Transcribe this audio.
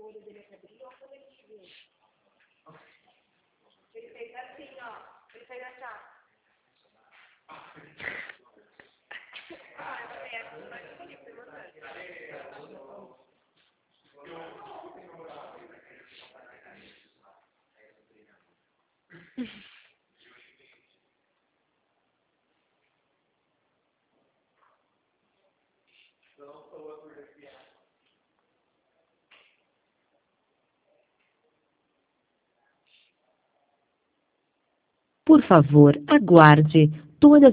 Ele fez assim, ó. Ele fez assim, ó. Por favor, aguarde. Todas